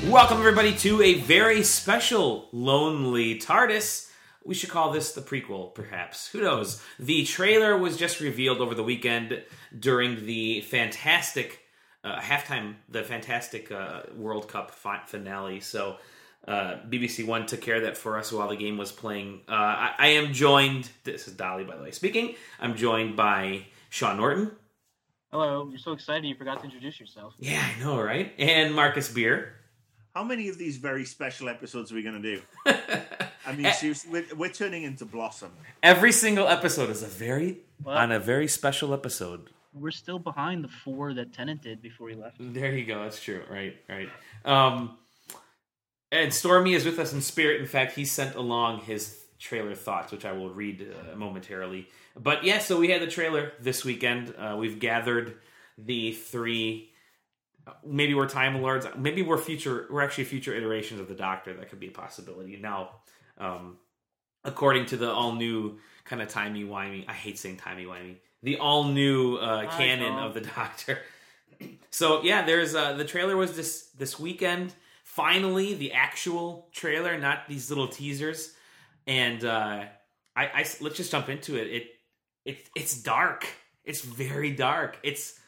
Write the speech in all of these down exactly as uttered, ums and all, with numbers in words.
Welcome, everybody, to a very special Lonely TARDIS. We should call this the prequel, perhaps. Who knows? The trailer was just revealed over the weekend during the fantastic uh, halftime, the fantastic uh, World Cup fi- finale. So uh, B B C One took care of that for us while the game was playing. Uh, I-, I am joined, this is Dolly, by the way, speaking. I'm joined by Sean Norton. Hello, you're so excited you forgot to introduce yourself. Yeah, I know, right? And Marcus Beer. How many of these very special episodes are we going to do? I mean, seriously, we're, we're turning into Blossom. Every single episode is a very, well, on a very special episode. We're still behind the four that Tennant did before he left. There you go, that's true, right, right. Um, and Stormy is with us in spirit. In fact, he sent along his trailer thoughts, which I will read uh, momentarily. But yeah, so we had the trailer this weekend. Uh, we've gathered the three... Maybe we're Time Lords. Maybe we're future. We're actually future iterations of the Doctor. That could be a possibility. Now, um, according to the all new kind of timey wimey. I hate saying timey wimey. The all new uh, canon of the Doctor. So yeah, there's uh, the trailer was this this weekend. Finally, the actual trailer, not these little teasers. And uh, I, I let's just jump into it. It it it's dark. It's very dark. It's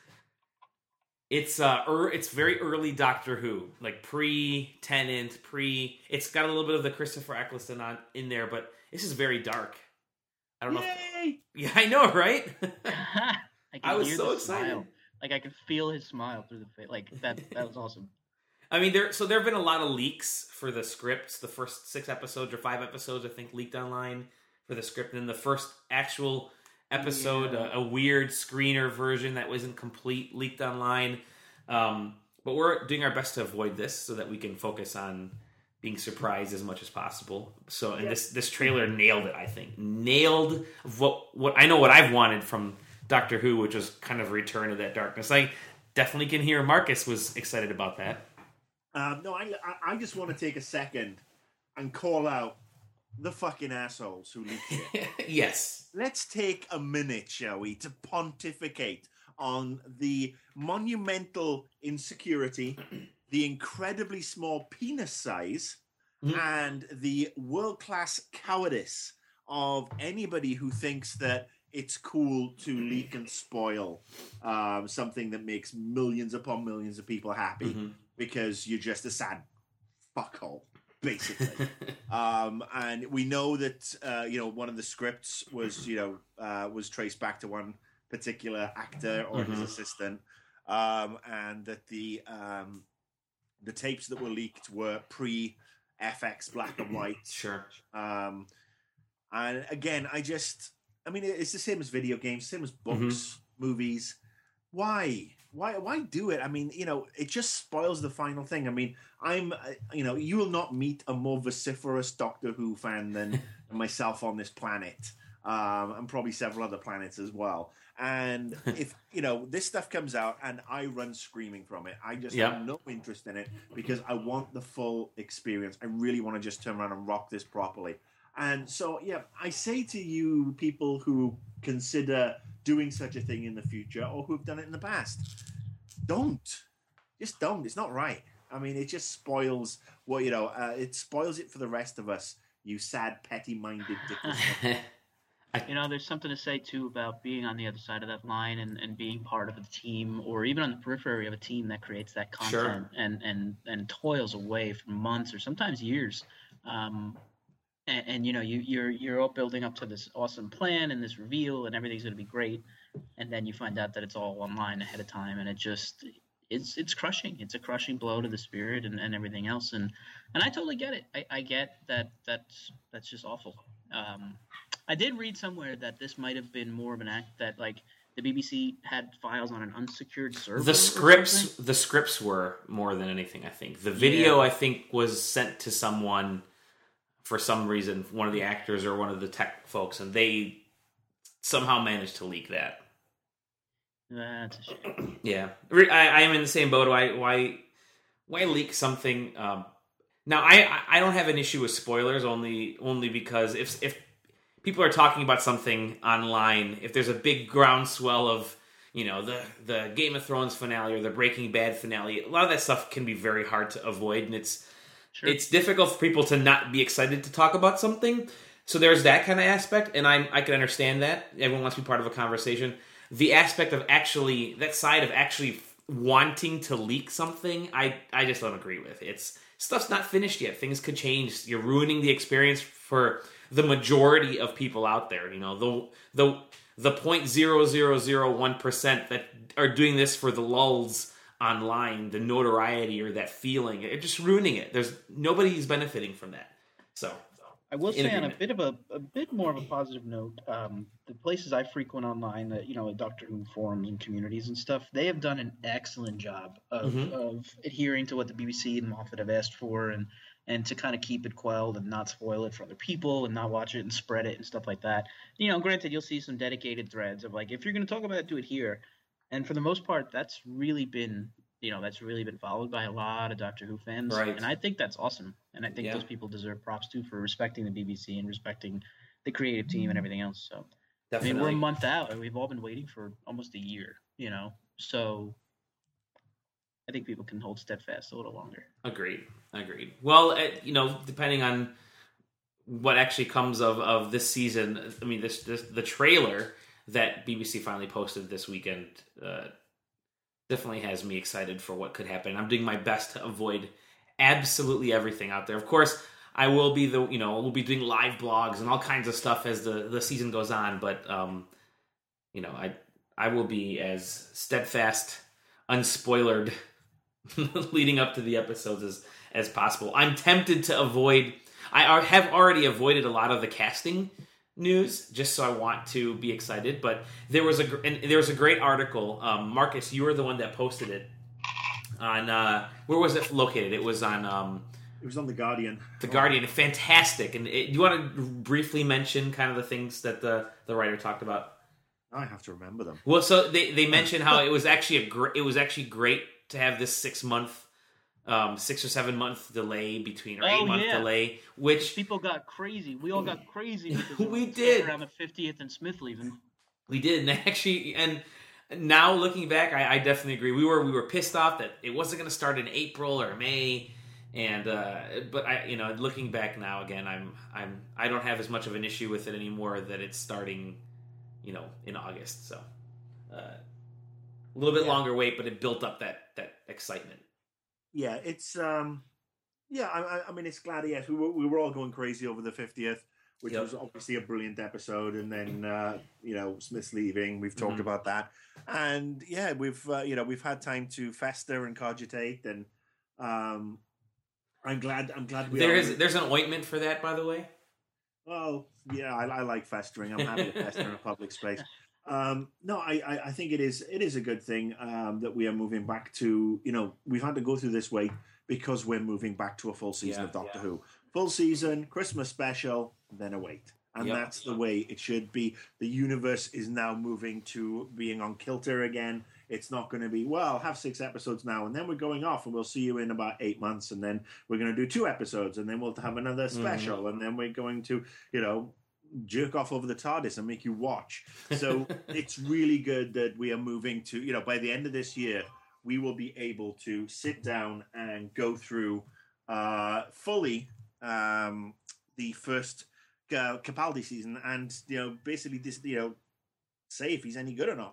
It's uh, er, it's very early Doctor Who, like pre-Tennant, pre. It's got a little bit of the Christopher Eccleston on in there, but this is very dark. I don't Yay! know. If, yeah, I know, right? I, can I was hear so the excited. Smile. Like I could feel his smile through the face. Like that. That was awesome. I mean, there. So there have been a lot of leaks for the scripts. The first six episodes or five episodes, I think, leaked online for the script, and then the first actual episode, Yeah. a, a weird screener version that wasn't complete, leaked online. Um, but we're doing our best to avoid this so that we can focus on being surprised as much as possible. So, and Yep. this this trailer nailed it. I think nailed what what I know what I've wanted from Doctor Who, which was kind of a return of that darkness. I definitely can hear Marcus was excited about that. Um, no, I, I I just want to take a second and call out the fucking assholes who leaked it. Yes. Let's take a minute, shall we, to pontificate on the monumental insecurity, the incredibly small penis size, Mhm. and the world-class cowardice of anybody who thinks that it's cool to leak and spoil um, something that makes millions upon millions of people happy Mhm. because you're just a sad fuckhole, basically. um, and we know that uh, you know one of the scripts was you know uh, was traced back to one particular actor or Mhm. his assistant, um, and that the um, the tapes that were leaked were pre F X black and white. Sure. Um, and again, I just, I mean, it's the same as video games, same as books, Mm-hmm. movies. Why? Why? Why do it? I mean, you know, it just spoils the final thing. I mean, I'm, uh, you know, you will not meet a more vociferous Doctor Who fan than myself on this planet, um, and probably several other planets as well. And if, you know, this stuff comes out and I run screaming from it, I just Yeah. have no interest in it because I want the full experience. I really want to just turn around and rock this properly. And so, yeah, I say to you people who consider doing such a thing in the future or who've done it in the past, don't. Just don't. It's not right. I mean, it just spoils what, you know, uh, it spoils it for the rest of us, you sad, petty-minded dickers. You know, there's something to say too about being on the other side of that line and, and being part of a team, or even on the periphery of a team that creates that content Sure. and, and and toils away for months or sometimes years. Um, and, and you know, you you're you're all building up to this awesome plan and this reveal, and everything's going to be great, and then you find out that it's all online ahead of time, and it just it's it's crushing. It's a crushing blow to the spirit and, and everything else. And and I totally get it. I, I get that that's that's just awful. Um, I did read somewhere that this might have been more of an act that, like, the B B C had files on an unsecured server. The or scripts, something. the scripts were more than anything. I think the video, Yeah. I think, was sent to someone for some reason, one of the actors or one of the tech folks, and they somehow managed to leak that. That's a shame. Yeah, Re- I, I am in the same boat. Why, why, why leak something? Um, now, I, I don't have an issue with spoilers only, only because if if people are talking about something online, if there's a big groundswell of you know, the the Game of Thrones finale or the Breaking Bad finale. A lot of that stuff can be very hard to avoid, and it's sure. it's difficult for people to not be excited to talk about something. So there's that kind of aspect, and I I can understand that. Everyone wants to be part of a conversation. The aspect of actually, that side of actually wanting to leak something, I, I just don't agree with. It's stuff's not finished yet. Things could change. You're ruining the experience for the majority of people out there. You know, the the the point zero zero zero one percent that are doing this for the lulz online, the notoriety or that feeling. It's just ruining it. There's nobody's benefiting from that. So I will say on a bit of a, a bit more of a positive note, um, the places I frequent online, that you know, Doctor Who forums and communities and stuff, they have done an excellent job of, mm-hmm. of adhering to what the B B C and Moffat have asked for, and and to kind of keep it quelled and not spoil it for other people and not watch it and spread it and stuff like that. You know, granted, you'll see some dedicated threads of like, if you're going to talk about it, do it here. And for the most part, that's really been, you know, that's really been followed by a lot of Doctor Who fans. Right. And I think that's awesome. And I think yeah. those people deserve props too for respecting the B B C and respecting the creative team and everything else. So, Definitely. I mean, we're a month out and we've all been waiting for almost a year, you know, so I think people can hold steadfast a little longer. Agreed. Agreed. Well, uh, you know, depending on what actually comes of, of this season, I mean, this, this the trailer that B B C finally posted this weekend uh, definitely has me excited for what could happen. I'm doing my best to avoid absolutely everything out there. Of course, I will be the you know we'll be doing live blogs and all kinds of stuff as the, the season goes on. But um, you know, I I will be as steadfast, unspoilered leading up to the episodes as as possible. I'm tempted to avoid. I have already avoided a lot of the casting news just so I want to be excited. But there was a and there was a great article. Um, Marcus, you were the one that posted it on uh, where was it located? It was on. Um, It was on The Guardian. The Guardian, fantastic. And it, you want to briefly mention kind of the things that the, the writer talked about? I have to remember them. Well, so they, they mentioned how it was actually a gr- it was actually great to have this six month, um, six or seven month delay between or oh, eight month yeah. delay, which people got crazy. We all got crazy because we did around the fiftieth and Smith leaving. We did, and actually, and now looking back, I, I definitely agree. We were we were pissed off that it wasn't going to start in April or May. And uh, but I, you know, looking back now again, I'm I'm I don't have as much of an issue with it anymore that it's starting, you know, in August. So uh, a little bit yeah. longer wait, but it built up that that excitement. Yeah, it's um, yeah. I, I mean, it's glad. Yes, we were we were all going crazy over the fiftieth, which yep. was obviously a brilliant episode. And then uh, you know, Smith's leaving. We've talked mm-hmm. about that, and yeah, we've uh, you know we've had time to fester and cogitate and. Um, I'm glad. I'm glad we. There are. is. There's an ointment for that, by the way. Well, yeah, I, I like festering. I'm happy to fester in a public space. Um, no, I, I, I think it is. It is a good thing um, that we are moving back to. You know, we've had to go through this wait because we're moving back to a full season yeah, of Doctor yeah. Who. Full season, Christmas special, then a wait, and yep. that's the way it should be. The universe is now moving to being on kilter again. It's not going to be, well, have six episodes now, and then we're going off, and we'll see you in about eight months, and then we're going to do two episodes, and then we'll have another special, mm-hmm. and then we're going to, you know, jerk off over the TARDIS and make you watch. So it's really good that we are moving to, you know, by the end of this year, we will be able to sit down and go through uh, fully um, the first uh, Capaldi season, and, you know, basically, this, you know, say if he's any good or not.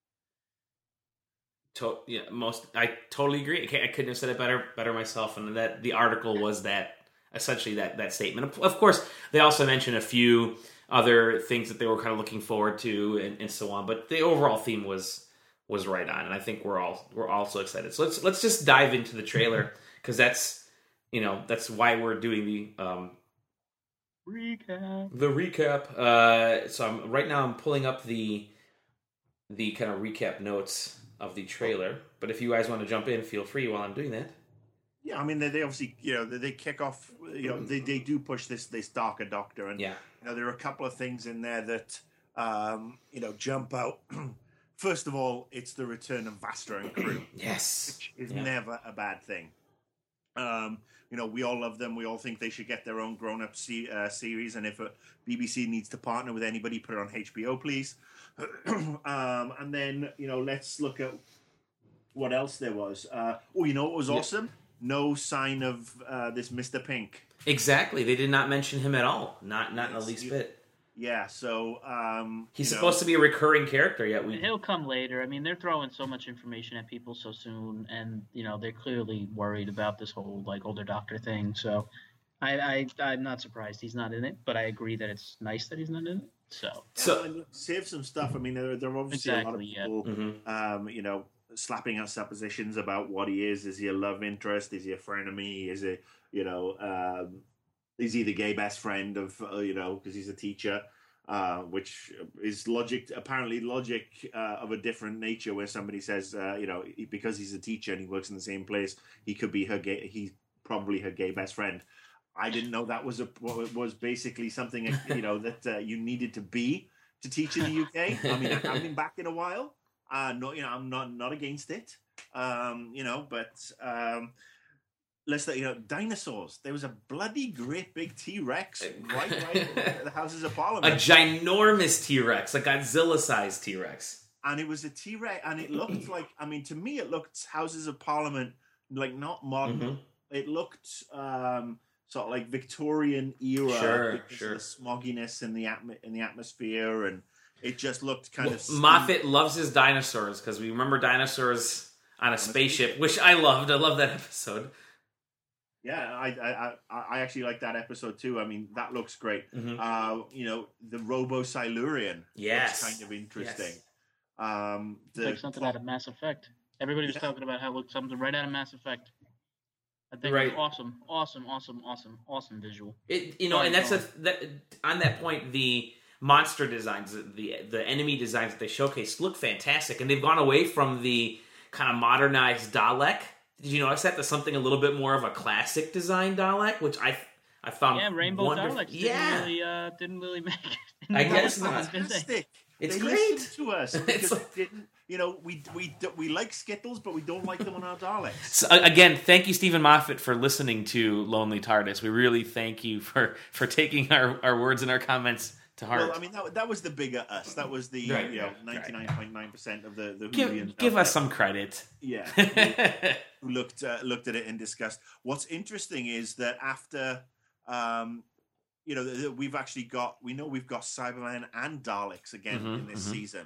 To, yeah, most I totally agree. I, I couldn't have said it better better myself. And that the article was that essentially that that statement. Of course, they also mentioned a few other things that they were kind of looking forward to and, and so on. But the overall theme was was right on, and I think we're all we're also excited. So let's let's just dive into the trailer because that's you know that's why we're doing the um, recap. The recap. Uh, so I'm right now I'm pulling up the the kind of recap notes of the trailer, but if you guys want to jump in, feel free while I'm doing that. Yeah, I mean, they, they obviously, you know, they, they kick off, you know, they, they do push this this darker Doctor, and yeah. you know, there are a couple of things in there that, um, you know, jump out. First of all, it's the return of Vastra and crew. Yes, which is yeah. never a bad thing. Um, you know, we all love them. We all think they should get their own grown-up se- uh, series. And if uh, B B C needs to partner with anybody, put it on H B O, please. um, and then, you know, let's look at what else there was. Uh, oh, you know what was awesome? Yeah. No sign of uh, this Mister Pink. Exactly. They did not mention him at all. Not not in the least you, bit. Yeah, so... Um, He's you supposed know, to be a recurring character, yet we... He'll come later. I mean, they're throwing so much information at people so soon, and, you know, they're clearly worried about this whole, like, older doctor thing, so I, I, I'm not surprised he's not in it, but I agree that it's nice that he's not in it, so... so yeah, save some stuff. I mean, there, there are obviously exactly, a lot of people, yeah. mm-hmm. um, you know, slapping out suppositions about what he is. Is he a love interest? Is he a frenemy? Is he, you know, um, is he the gay best friend of, uh, you know, because he's a teacher? Uh, which is logic, apparently logic uh, of a different nature, where somebody says, uh, you know, because he's a teacher and he works in the same place, he could be her gay, he's probably her gay best friend. I didn't know that was a was basically something, you know, that uh, you needed to be to teach in the U K. I mean, I haven't been back in a while. Uh, no, you know, I'm not not against it. Um, you know, but. Um, Let's say, you know, dinosaurs. There was a bloody great big T-Rex right, right at the Houses of Parliament. A ginormous T-Rex, a Godzilla-sized T-Rex. And it was a T-Rex, and it looked like, I mean, to me, it looked Houses of Parliament, like, not modern. Mm-hmm. It looked um, sort of like Victorian era. Sure, because sure. of the smogginess in the, atm- in the atmosphere, and it just looked kind well, of... Moffat loves his dinosaurs, because we remember dinosaurs on a spaceship, which I loved. I love that episode. Yeah, I, I I actually like that episode too. I mean, that looks great. Mm-hmm. Uh, you know, the Robo-Silurian yes. looks kind of interesting. Yes. Um, the, It's like something out of Mass Effect. Everybody was Yeah. talking about how it looked something right out of Mass Effect. I think Right. it was awesome, awesome, awesome, awesome, awesome visual. It, you know, and that's a that on that point, the monster designs, the the enemy designs that they showcased look fantastic, and they've gone away from the kind of modernized Dalek. Did you notice that there's something a little bit more of a classic design Dalek, which I I found Yeah, Rainbow wonderful. Daleks didn't Yeah, really uh, didn't really make it. I guess not. fantastic. It's they great. listened to us because It's- they didn't. You know, we we we like Skittles, but we don't like them on our Daleks. So, again, thank you, Stephen Moffat, for listening to Lonely TARDIS. We really thank you for, for taking our, our words and our comments to heart. Well, I mean, that, that was the bigger us. That was the Right, you know right, ninety-nine point nine percent of the the give Whovians give out us there. some credit. Yeah. Who looked uh, looked at it and discussed. What's interesting is that after, um, you know, th- th- we've actually got we know we've got Cybermen and Daleks again Mhm, in this mhm. season,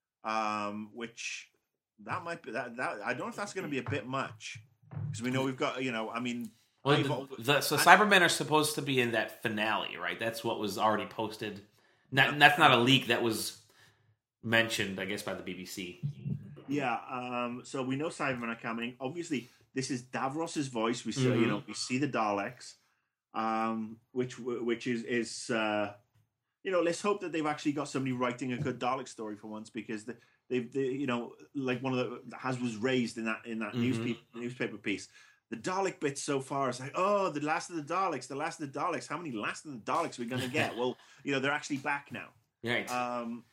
um, which that might be that, that I don't know if that's going to be a bit much because we know we've got you know I mean. Well, I've the, al- the, so I- Cybermen are supposed to be in that finale, right? That's what was already posted. Not, that's not a leak. That was mentioned, I guess, by the B B C. Yeah, um, so we know Cybermen are coming. Obviously, this is Davros's voice. We see, Mhm. you know, we see the Daleks, um, which which is is uh, you know, let's hope that they've actually got somebody writing a good Dalek story for once because the, they've, they, you know, like one of the as was raised in that in that Mhm. newspaper newspaper piece. The Dalek bit so far is like, oh, the last of the Daleks, the last of the Daleks. How many last of the Daleks are we going to get? Well, you know, they're actually back now. Right. Um,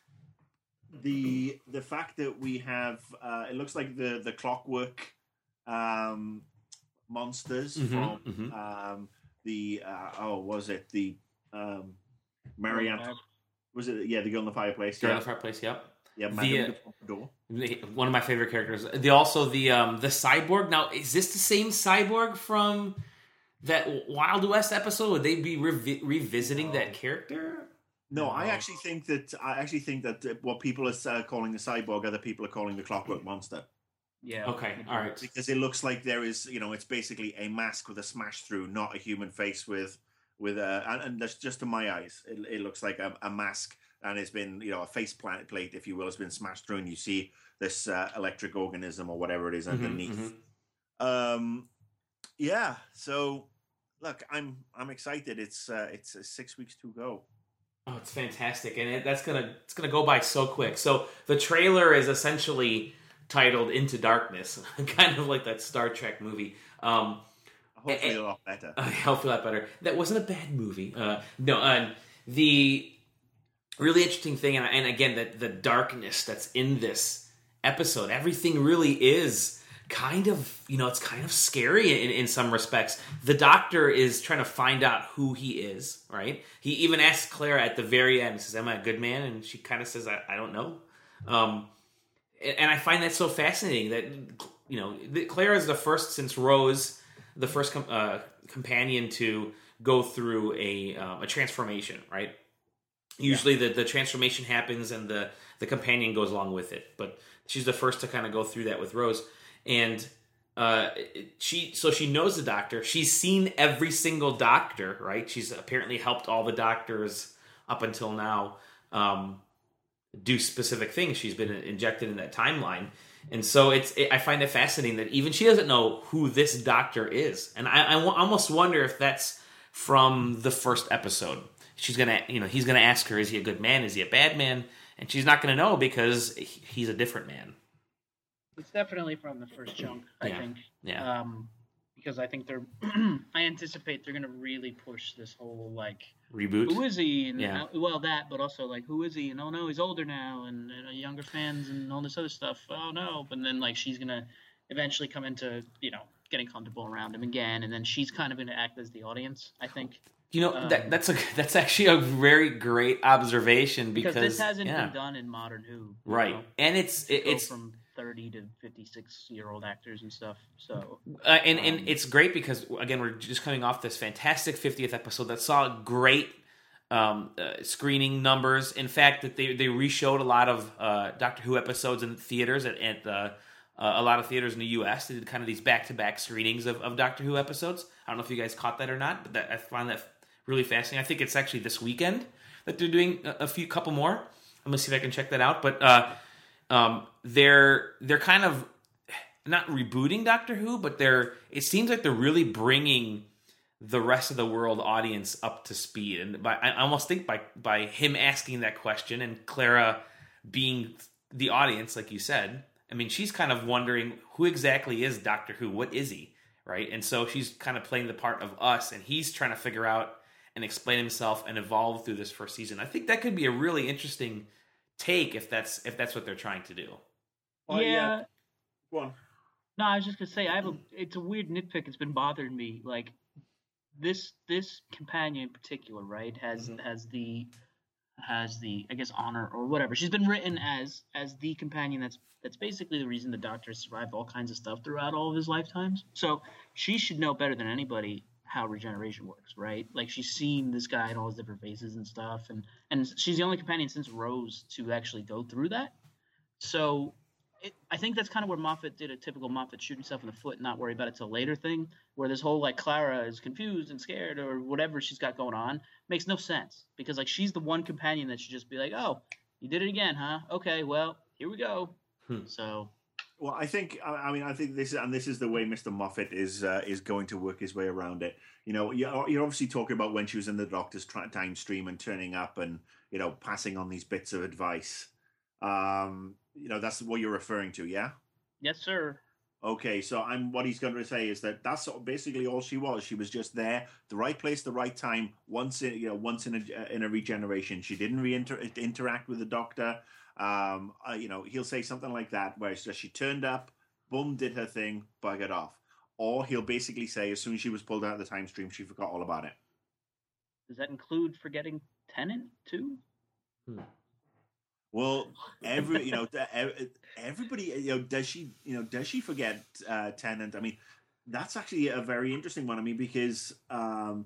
the the fact that we have uh, it looks like the the Clockwork um, monsters Mhm, from mhm. um, the uh, oh was it the um, Marianne was it yeah the Girl in the Fireplace Girl in yeah the Fireplace. Yep. yeah the, Madame uh, de Pompadour. The- One of my favorite characters. The also the um the cyborg. Now, is this the same cyborg from that Wild West episode? Would they be revi- revisiting that character? No, I No. actually think that I actually think that uh, what people are uh, calling the cyborg, other people are calling the Clockwork Monster. Yeah. Okay. All right. Because it looks like there is, you know, it's basically a mask with a smash through, not a human face with, with a, and, and that's just to my eyes, it, it looks like a, a mask, and it's been, you know, a face plate, plate, if you will, has been smashed through, and you see this uh, electric organism or whatever it is Mhm, underneath. mhm. Um, yeah. So, look, I'm I'm excited. It's uh, it's uh, six weeks to go. Oh, it's fantastic, and it, that's gonna it's gonna go by so quick. So the trailer is essentially titled "Into Darkness," kind of like that Star Trek movie. Um, Hopefully, eh, a lot better. I feel a lot better. That wasn't a bad movie. Uh, no, and the really interesting thing, and, and again, the the darkness that's in this episode. Everything really is kind of, you know, it's kind of scary in, in some respects. The Doctor is trying to find out who he is, right? He even asks Clara at the very end, he says, am I a good man? And she kind of says, I, I don't know. Um, and, and I find that so fascinating that, you know, Clara is the first since Rose, the first com- uh, companion to go through a uh, a transformation, right? Usually yeah. the, the transformation happens and the, the companion goes along with it. But she's the first to kind of go through that with Rose. And uh, she so she knows the Doctor. She's seen every single Doctor, right? She's apparently helped all the Doctors up until now um, do specific things. She's been injected in that timeline. And so it's it, I find it fascinating that even she doesn't know who this Doctor is. And I, I w- almost wonder if that's from the first episode. She's gonna, you know, he's gonna ask her, is he a good man? Is he a bad man? And she's not gonna know because he's a different man. It's definitely from the first chunk, I yeah. think. Yeah. Um, because I think they're, I anticipate they're gonna really push this whole like reboot. Who is he? And yeah. uh, well, that, but also like who is he? And oh no, he's older now, and, and uh, younger fans, and all this other stuff. Oh no! But then like she's gonna eventually come into you know getting comfortable around him again, and then she's kind of gonna act as the audience, I think. You know um, that that's a that's actually a very great observation because, because this hasn't yeah. been done in modern Who, right? Know? And it's it, it's from thirty to fifty-six year old actors and stuff. So uh, and um, and it's great because again we're just coming off this fantastic fiftieth episode that saw great um, uh, screening numbers. In fact, that they they reshowed a lot of uh, Doctor Who episodes in theaters at, at uh, uh, a lot of theaters in the U S. They did kind of these back to back screenings of, of Doctor Who episodes. I don't know if you guys caught that or not, but that, I find that really fascinating. I think it's actually this weekend that they're doing a, a few couple more. I'm gonna see if I can check that out. But uh, um, they're they're kind of not rebooting Doctor Who, but they're it seems like they're really bringing the rest of the world audience up to speed. And by I almost think by by him asking that question and Clara being the audience, like you said, I mean she's kind of wondering who exactly is Doctor Who? What is he? Right? And so she's kind of playing the part of us, and he's trying to figure out and explain himself and evolve through this first season. I think that could be a really interesting take if that's if that's what they're trying to do. Well, yeah. yeah. Go on. No, I was just gonna say I have a. It's a weird nitpick. It's been bothering me. Like this this companion in particular, right? Has Mhm. has the has the I guess honor or whatever. She's been written as as the companion. That's that's basically the reason the Doctor survived all kinds of stuff throughout all of his lifetimes. So she should know better than anybody how regeneration works, right? Like she's seen this guy in all his different faces and stuff, and and she's the only companion since Rose to actually go through that. So it, I think that's kind of where Moffat did a typical Moffat shoot himself in the foot and not worry about it till later thing, where this whole like Clara is confused and scared or whatever she's got going on makes no sense because like she's the one companion that should just be like, oh, you did it again, huh? Okay, well here we go. Hmm. So. Well, I think I mean I think this and this is the way Mister Moffat is uh, is going to work his way around it. You know, you're, you're obviously talking about when she was in the Doctor's time stream and turning up and you know passing on these bits of advice. Um, you know, that's what you're referring to, yeah? Yes, sir. Okay, so I'm what he's going to say is that that's basically all she was. She was just there, the right place, the right time. Once in you know, once in a in a regeneration, she didn't re-inter- interact with the Doctor. Um, uh, you know, he'll say something like that, where it's just she turned up, boom, did her thing, buggered off. Or he'll basically say, as soon as she was pulled out of the time stream, she forgot all about it. Does that include forgetting Tennant too? Hmm. Well, every you know, everybody, you know, does she, you know, does she forget uh, Tennant? I mean, that's actually a very interesting one. I mean, because um,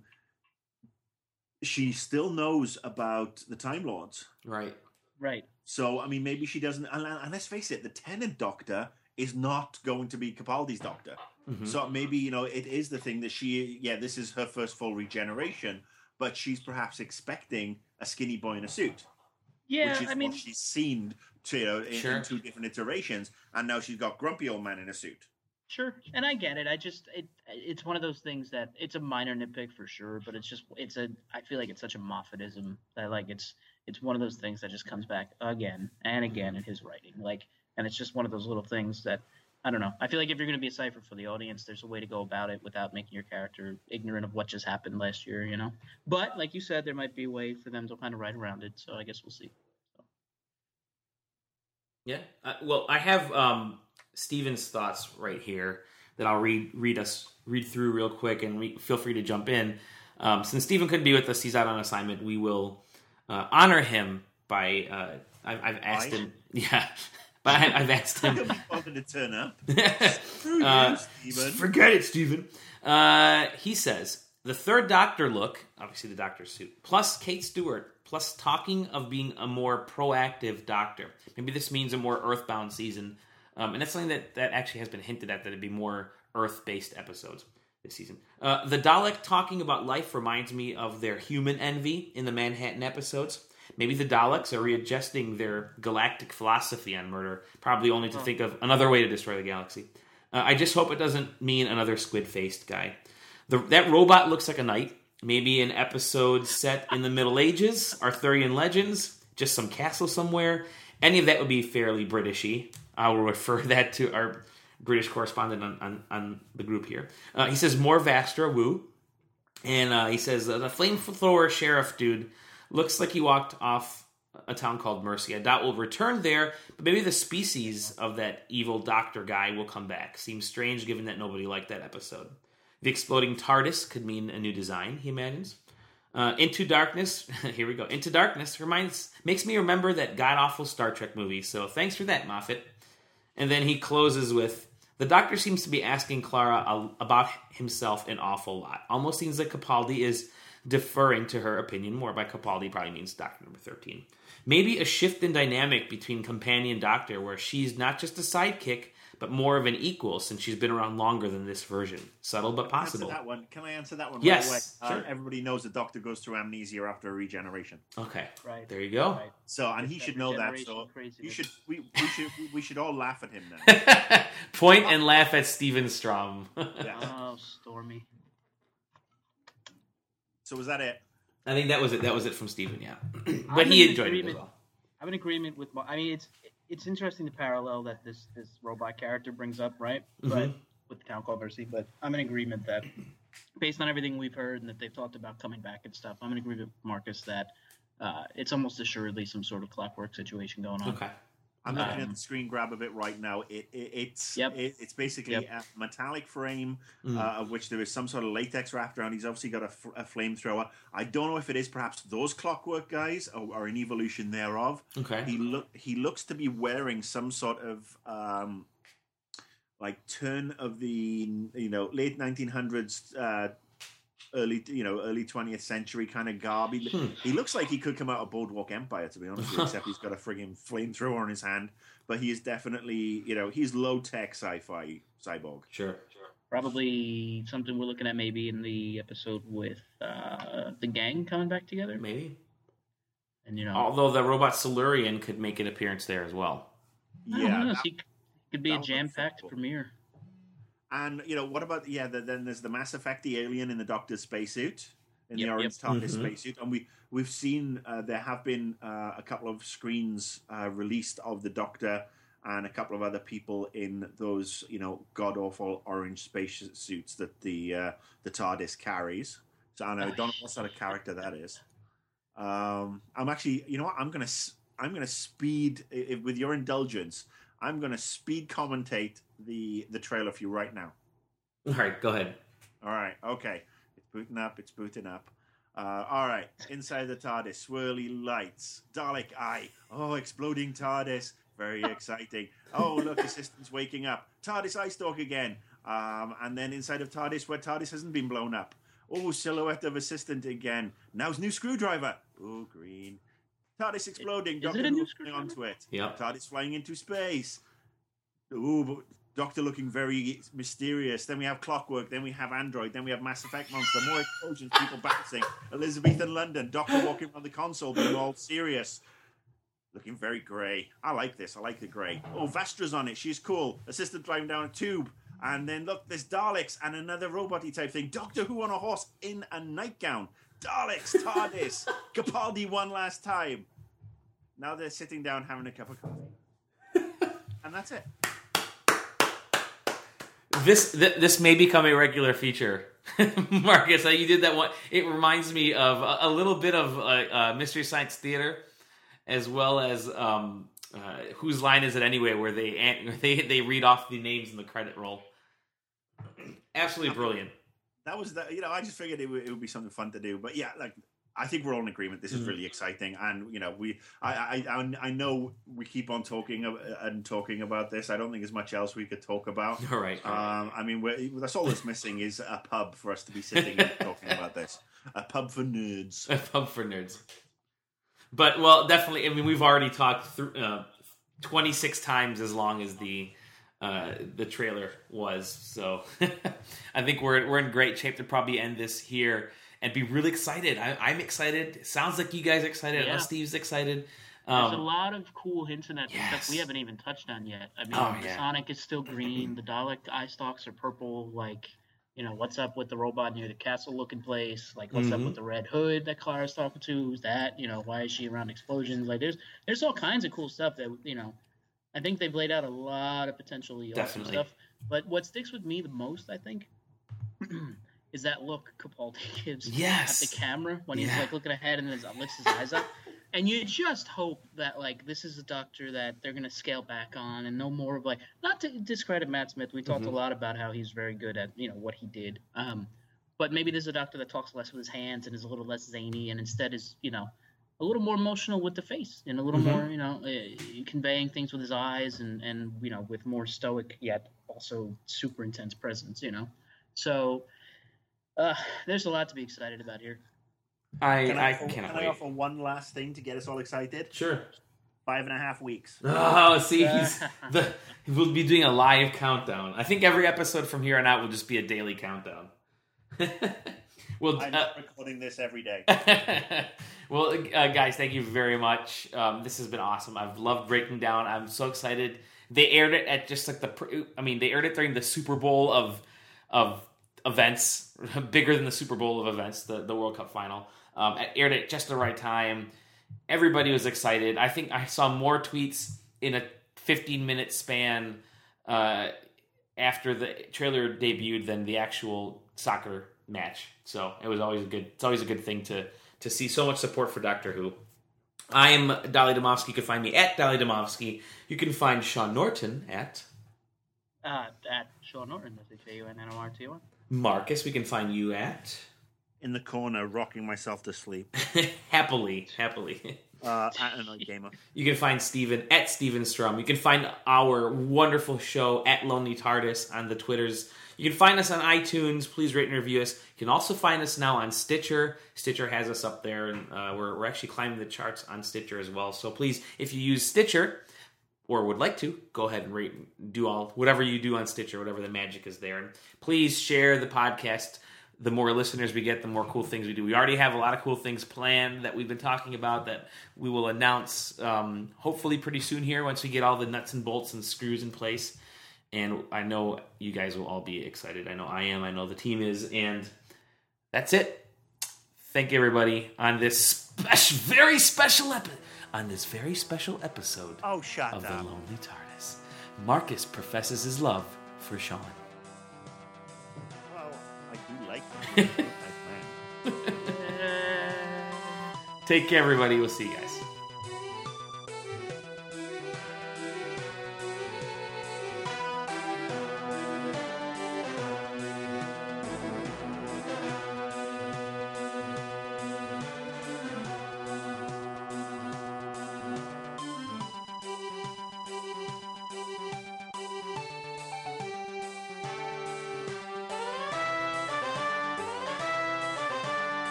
she still knows about the Time Lords, right? Right. So, I mean, maybe she doesn't. And, and let's face it, the Tennant Doctor is not going to be Capaldi's Doctor. Mm-hmm. So maybe, you know, it is the thing that she, yeah, this is her first full regeneration, but she's perhaps expecting a skinny boy in a suit. Yeah, which is I mean, what she's seen to, you know, in, sure. in two different iterations, and now she's got grumpy old man in a suit. Sure, and I get it. I just it it's one of those things that it's a minor nitpick for sure, but it's just it's a I feel like it's such a Moffatism that like it's it's one of those things that just comes back again and again in his writing. Like, and it's just one of those little things that I don't know. I feel like if you're going to be a cipher for the audience, there's a way to go about it without making your character ignorant of what just happened last year, you know. But like you said, there might be a way for them to kind of ride around it. So I guess we'll see. So. Yeah. Uh, well, I have um, Steven's thoughts right here that I'll read read us read through real quick, and re- feel free to jump in. Um, since Steven couldn't be with us, he's out on assignment. We will uh, honor him by uh, I've, I've asked Right. him, yeah, but I, I've asked him. He'll be bothered to turn up. Screw Uh, you, Steven. Forget it, Steven. Uh, he says, the third Doctor look, obviously the Doctor suit, plus Kate Stewart, plus talking of being a more proactive Doctor. Maybe this means a more Earthbound season. Um, and that's something that, that actually has been hinted at, that it'd be more Earth-based episodes this season. Uh, the Dalek talking about life reminds me of their human envy in the Manhattan episodes. Maybe the Daleks are readjusting their galactic philosophy on murder, probably only to think of another way to destroy the galaxy. Uh, I just hope it doesn't mean another squid-faced guy. The, that robot looks like a knight. Maybe an episode set in the Middle Ages, Arthurian legends, just some castle somewhere. Any of that would be fairly Britishy. I will refer that to our British correspondent on, on, on the group here. Uh, he says, more Vastra, woo. And uh, he says, uh, the flamethrower sheriff dude looks like he walked off a town called Mercy. I doubt we'll return there, but maybe the species of that evil doctor guy will come back. Seems strange given that nobody liked that episode. The exploding TARDIS could mean a new design, he imagines. Uh, Into Darkness, here we go. Into Darkness reminds, makes me remember that god-awful Star Trek movie, so thanks for that, Moffat. And then he closes with, the Doctor seems to be asking Clara a, about himself an awful lot. Almost seems like Capaldi is deferring to her opinion more. By Capaldi probably means Doctor number thirteen. Maybe a shift in dynamic between companion Doctor, where she's not just a sidekick, but more of an equal since she's been around longer than this version. Subtle but possible. Answer that one. Can I answer that one Yes, right away? sure. Uh, everybody knows the Doctor goes through amnesia after a regeneration. Okay, Right. there you go. Right. So, and he That should know that. regeneration So, craziness. you should we, we should we should all laugh at him now. Point and laugh at Steven Strom. Yeah. Oh, Stormy. So was that it? I think that was it. That was it from Steven, yeah. I'm But he in enjoyed it as agreement. well. I'm in agreement with. Mar- I mean, it's it's interesting the parallel that this this robot character brings up, right? But Mhm. with the town called Mercy. But I'm in agreement that, based on everything we've heard and that they've talked about coming back and stuff, I'm in agreement with Marcus that uh, it's almost assuredly some sort of clockwork situation going on. Okay. I'm looking Um, at the screen grab of it right now. It, it it's Yep. it, it's basically Yep. a metallic frame Mm. uh, of which there is some sort of latex wrapped around. He's obviously got a, f- a flamethrower. I don't know if it is perhaps those clockwork guys or, or an evolution thereof. Okay. He look he looks to be wearing some sort of um, like turn of the you know late nineteen hundreds. Uh, Early, you know, early twentieth century kind of garb. He, Hmm. he looks like he could come out of Boardwalk Empire, to be honest with you, except he's got a frigging flamethrower in his hand. But he is definitely, you know, he's low tech sci-fi cyborg. Sure. Probably something we're looking at maybe in the episode with uh, the gang coming back together. Maybe. And you know, Although the robot Silurian could make an appearance there as well. I don't Yeah, know, that- he could be that a would look jam-packed cool. premiere. and you know what about yeah? The, then there's the Mass Effect the alien in the Doctor's spacesuit, in Yep, the orange yep. TARDIS Mhm. spacesuit, and we we've seen uh, there have been uh, a couple of screens uh, released of the Doctor and a couple of other people in those you know god awful orange spacesuits that the uh, the TARDIS carries. So I don't know, Oh, don't know what sort of character that is. Um, I'm actually, you know what? I'm gonna s- I'm gonna speed i- if, with your indulgence. I'm gonna speed commentate the the trailer for you right now. All right, go ahead. All right, okay. It's booting up. It's booting up. Uh, all right, inside the TARDIS, swirly lights, Dalek eye. Oh, exploding TARDIS. Very exciting. Oh, look, assistant's waking up. TARDIS eye stalk again. Um, and then inside of TARDIS, where TARDIS hasn't been blown up. Oh, silhouette of assistant again. Now's new screwdriver. Oh, green. TARDIS exploding. Is Doctor it a new Who screwdriver? onto it. Yep. TARDIS flying into space. Ooh, but Doctor looking very mysterious. Then we have Clockwork. Then we have Android. Then we have Mass Effect Monster. More explosions, people bouncing. Elizabethan London. Doctor walking around the console, being all serious. Looking very grey. I like this. I like the grey. Oh, Vastra's on it. She's cool. Assistant driving down a tube. And then look, there's Daleks and another robot-y type thing. Doctor Who on a horse in a nightgown. Daleks, TARDIS. Capaldi one last time. Now they're sitting down having a cup of coffee. And that's it. This th- this may become a regular feature, Marcus. Uh, you did that one. It reminds me of a, a little bit of uh, uh, Mystery Science Theater, as well as um, uh, Whose Line Is It Anyway, where they they they read off the names in the credit roll. Absolutely brilliant. That was the, you know, I just figured it would, it would be something fun to do. But yeah, like, I think we're all in agreement. This is Mm-hmm. really exciting, and you know, we, I, I, I I know we keep on talking ab- and talking about this. I don't think there's much else we could talk about. All right. all right. Um, I mean, we're, that's all that's missing is a pub for us to be sitting and talking about this. A pub for nerds. A pub for nerds. But, well, definitely, I mean, we've already talked through uh, twenty-six times as long as the uh, the trailer was. So I think we're we're in great shape to probably end this here and be really excited. I, I'm excited. It sounds like you guys are excited. I know Yeah. Steve's excited. There's a Um, lot of cool hints in that yes. stuff we haven't even touched on yet. I mean, Oh, the yeah. Sonic is still green. The Dalek eye stalks are purple. Like, you know, what's up with the robot near the castle-looking place? Like, what's Mhm. up with the Red Hood that Clara's talking to? Who's that? You know, why is she around explosions? Like, there's there's all kinds of cool stuff that, you know, I think they've laid out a lot of potentially awesome Definitely. stuff. But what sticks with me the most, I think, is that look Capaldi gives Yes. at the camera when he's Yeah. like looking ahead and then lifts his eyes up. And you just hope that like this is a Doctor that they're gonna scale back on and no more of like, not to discredit Matt Smith. We talked Mhm. a lot about how he's very good at, you know, what he did. Um, but maybe there's a Doctor that talks less with his hands and is a little less zany and instead is, you know, a little more emotional with the face and a little Mhm. more, you know, uh, conveying things with his eyes and and you know with more stoic yet also super intense presence. You know, so uh, there's a lot to be excited about here. I, Can I, I, offer, cannot can wait. I offer one last thing to get us all excited? Sure. Five and a half weeks. Oh, see, he's the, we'll be doing a live countdown. I think every episode from here on out will just be a daily countdown. well, I'm uh, recording this every day. well, uh, guys, thank you very much. Um, this has been awesome. I've loved breaking down. I'm so excited. They aired it at just like the. pr- I mean, they aired it during the Super Bowl of of events, bigger than the Super Bowl of events, the the World Cup final. Um, it aired it just the right time. Everybody was excited. I think I saw more tweets in a fifteen minute span uh, after the trailer debuted than the actual soccer match. So it was always a good. It's always a good thing to to see so much support for Doctor Who. I'm Dolly Domovsky. You can find me at Dolly Domovsky. You can find Sean Norton at Uh, at Sean Norton, that's J U N N O R T O N. Marcus. We can find you at In the corner, rocking myself to sleep. happily, happily. Uh, at Annoyed Gamer. You can find Steven at Steven Strum. You can find our wonderful show at Lonely TARDIS on the Twitters. You can find us on iTunes. Please rate and review us. You can also find us now on Stitcher. Stitcher has us up there, and uh, we're, we're actually climbing the charts on Stitcher as well. So please, if you use Stitcher or would like to, go ahead and rate, do all whatever you do on Stitcher, whatever the magic is there. And please share the podcast. The more listeners we get, the more cool things we do. We already have a lot of cool things planned that we've been talking about that we will announce um, hopefully pretty soon here once we get all the nuts and bolts and screws in place. And I know you guys will all be excited. I know I am. I know the team is. And that's it. Thank you, everybody, on this special, very special episode. On this very special episode Oh, shut of up. The Lonely TARDIS. Marcus professes his love for Sean. Well, I do like him. Like, man. Take care, everybody. We'll see you guys.